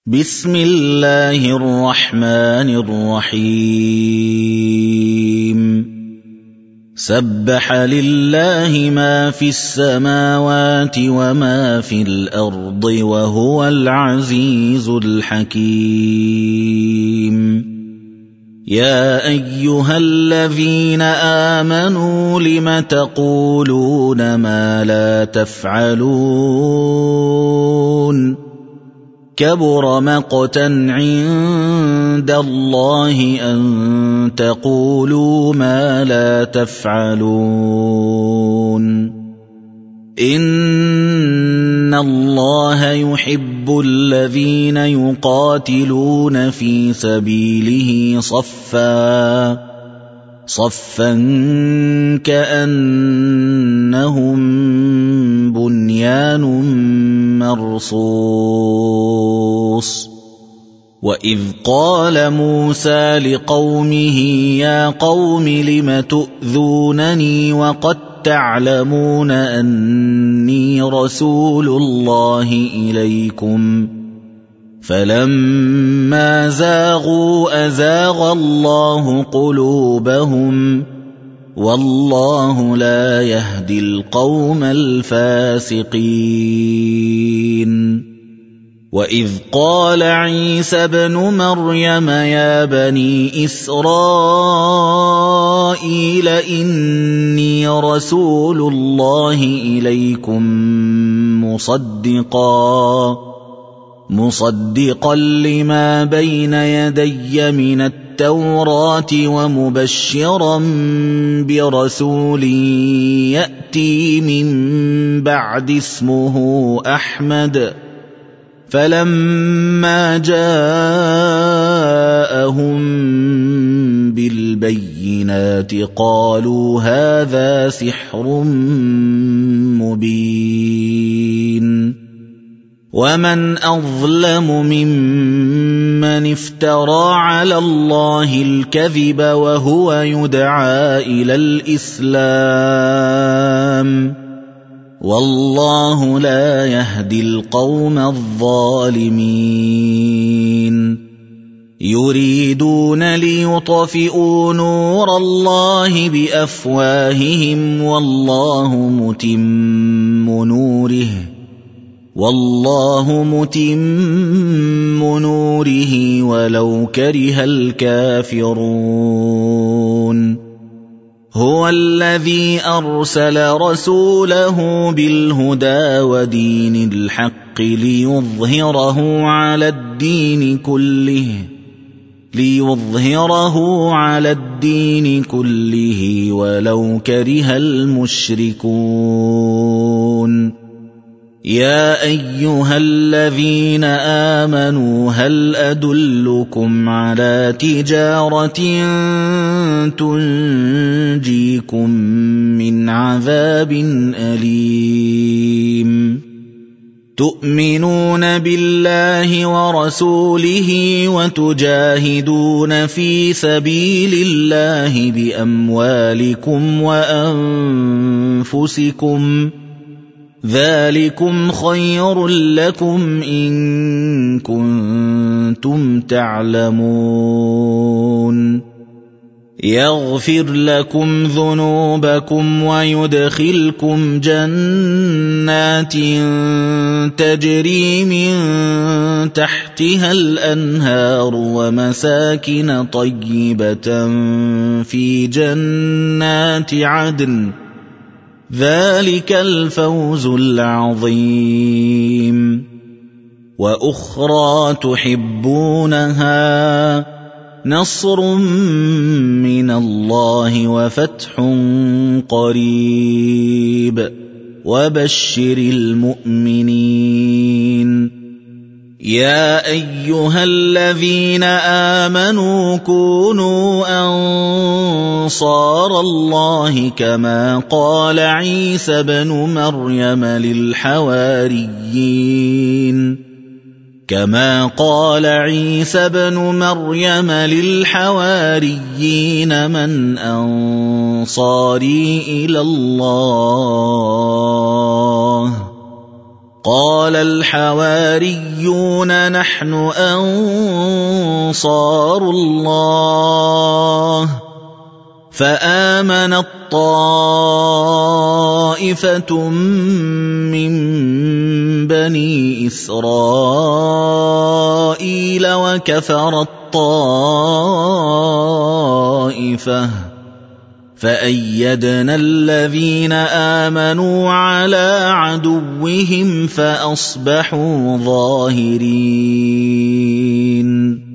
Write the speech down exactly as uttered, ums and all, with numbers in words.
بسم الله الرحمن الرحيم سبح لله ما في السماوات وما في الأرض وهو العزيز الحكيم يا أيها الذين آمنوا لم تقولون ما لا تفعلون كبر مقتا عند الله أن تقولوا ما لا تفعلون إن الله يحب الذين يقاتلون في سبيله صفا صفا كأنهم بنيان مرصوص وإذ قال موسى لقومه يا قوم لم تؤذونني وقد تعلمون أني رسول الله إليكم فلما زاغوا أزاغ الله قلوبهم والله لا يهدي القوم الفاسقين وإذ قال عيسى ابن مريم يا بني إسرائيل إني رسول الله إليكم مصدقا مصدقا لما بين يدي من التوراة ومبشرا برسول يأتي من بعد اسمه أحمد فلما جاءهم بالبينات قالوا هذا سحر مبين ومن أظلم ممن افترى على الله الكذب وهو يدعى إلى الإسلام والله لا يهدي القوم الظالمين يريدون ليطفئوا نور الله بأفواههم والله متم نوره والله متم نوره ولو كره الكافرون هو الذي أرسل رسوله بالهدى ودين الحق ليظهره على الدين كله ليظهره على الدين كله ولو كره المشركون يا أيها الذين آمنوا هل أدلكم على تجارة تنجيكم من عذاب أليم تؤمنون بالله ورسوله وتجاهدون في سبيل الله بأموالكم وأنفسكم ذلكم خير لكم إن كنتم تعلمون يغفر لكم ذنوبكم ويدخلكم جنات تجري من تحتها الأنهار ومساكن طيبة في جنات عدن ذلك الفوز العظيم وأخرى تحبونها نصر من الله وفتح قريب وبشر المؤمنين يا أيها الذين آمنوا كونوا أنصار الله كما قال عيسى ابن مريم للحواريين كما قال عيسى ابن مريم للحواريين من أنصاري إلى الله قال الحواريون نحن أنصار الله فآمنت طائفة من بني إسرائيل وكفرت طائفة فأيدنا الذين آمنوا على عدوهم فأصبحوا ظاهرين